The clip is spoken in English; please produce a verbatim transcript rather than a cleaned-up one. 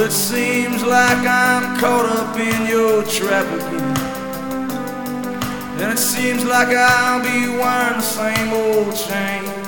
Well, it seems like I'm caught up in your trap again, and it seems like I'll be wearing the same old chain.